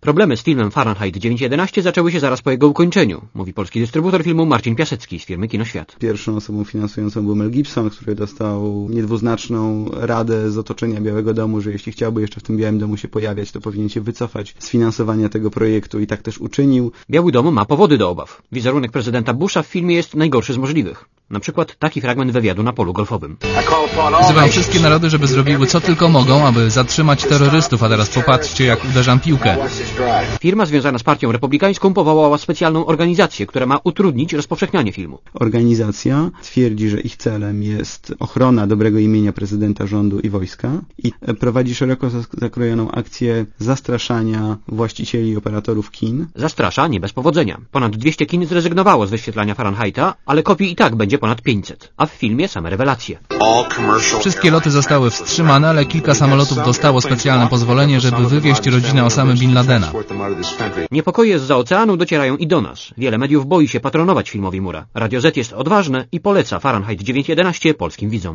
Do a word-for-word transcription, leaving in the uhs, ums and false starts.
Problemy z filmem Fahrenheit dziewięćset jedenaście zaczęły się zaraz po jego ukończeniu, mówi polski dystrybutor filmu Marcin Piasecki z firmy Kinoświat. Pierwszą osobą finansującą był Mel Gibson, który dostał niedwuznaczną radę z otoczenia Białego Domu, że jeśli chciałby jeszcze w tym Białym Domu się pojawiać, to powinien się wycofać z finansowania tego projektu i tak też uczynił. Biały Dom ma powody do obaw. Wizerunek prezydenta Busha w filmie jest najgorszy z możliwych. Na przykład taki fragment wywiadu na polu golfowym. Wzywam wszystkie narody, żeby zrobiły co tylko mogą, aby zatrzymać terrorystów, a teraz popatrzcie, jak uderzam piłkę. Firma związana z partią republikańską powołała specjalną organizację, która ma utrudnić rozpowszechnianie filmu. Organizacja twierdzi, że ich celem jest ochrona dobrego imienia prezydenta, rządu i wojska i prowadzi szeroko zakrojoną akcję zastraszania właścicieli i operatorów kin. Zastrasza nie bez powodzenia. Ponad dwieście kin zrezygnowało z wyświetlania Fahrenheita, ale kopii i tak będzie ponad pięćset, a w filmie same rewelacje. Wszystkie loty zostały wstrzymane, ale kilka samolotów dostało specjalne pozwolenie, żeby wywieźć rodzinę Osamy Bin Ladena. Niepokoje zza oceanu docierają i do nas. Wiele mediów boi się patronować filmowi Mura. Radio Z jest odważne i poleca Fahrenheit dziewięćset jedenaście polskim widzom.